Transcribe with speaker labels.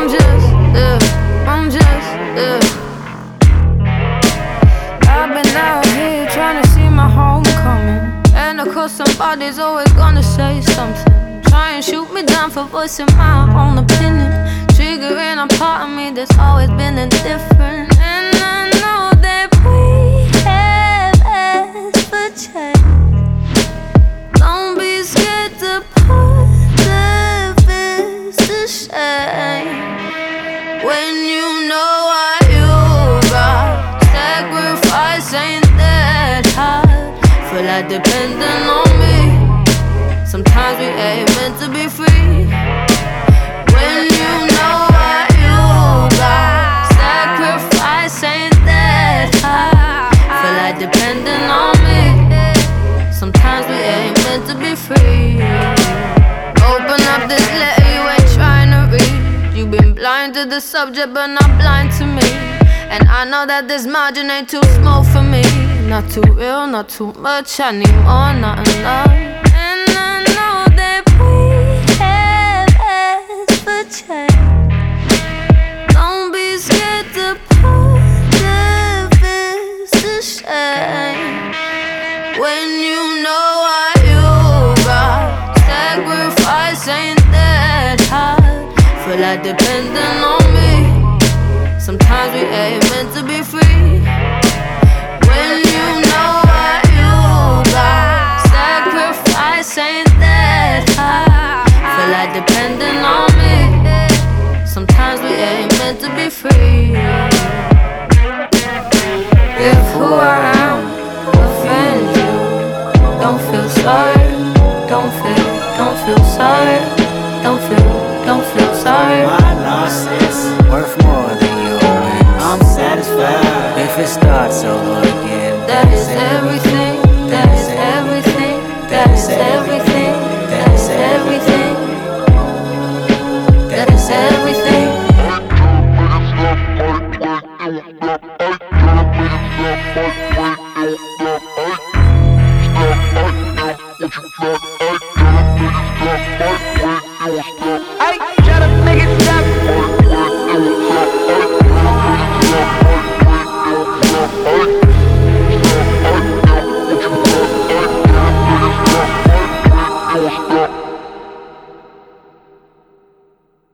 Speaker 1: I'm just, I've been out here trying to see my homecoming, and of course somebody's always gonna say something. Try and shoot me down for voicing my own opinion, triggering a part of me that's always been indifferent. And I know that we have asked for change. Don't be scared to put the fist to shame. When you know what you got, sacrifice ain't that hard. Feel like depending on me. Sometimes we ain't meant to be free. When you know what you got, sacrifice ain't that hard. Feel like depending on me. Sometimes we ain't meant to be free. Open up this letter you ain't trying to read. You've been blind to the subject but not blind to me. And I know that this margin ain't too small for me. Not too real, not too much, I need more, not enough. And I know that we have asked for change. Don't be scared to put the fist to shame. When you know what you got, sacrifice ain't that hard. Feel like depending on me. Sometimes we ain't meant to be free. When you know what you got, sacrifice ain't that hard. Feel like depending on